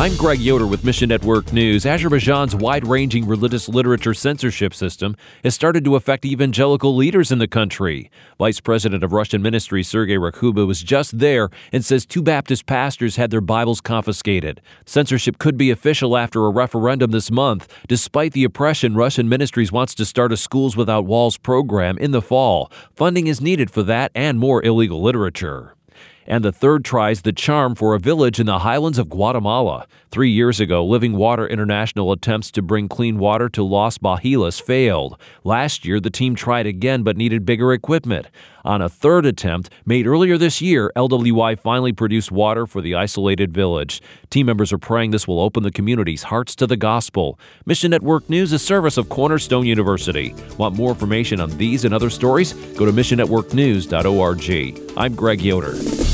I'm Greg Yoder with Mission Network News. Azerbaijan's wide-ranging religious literature censorship system has started to affect evangelical leaders in the country. Vice President of Russian Ministry Sergei Rakhuba was just there and says 2 Baptist pastors had their Bibles confiscated. Censorship could be official after a referendum this month. Despite the oppression, Russian Ministries wants to start a Schools Without Walls program in the fall. Funding is needed for that and more illegal literature. And the third tries the charm for a village in the highlands of Guatemala. 3 years ago, Living Water International attempts to bring clean water to Los Bajilas failed. Last year, the team tried again but needed bigger equipment. On a third attempt, made earlier this year, LWI finally produced water for the isolated village. Team members are praying this will open the community's hearts to the gospel. Mission Network News is a service of Cornerstone University. Want more information on these and other stories? Go to missionnetworknews.org. I'm Greg Yoder.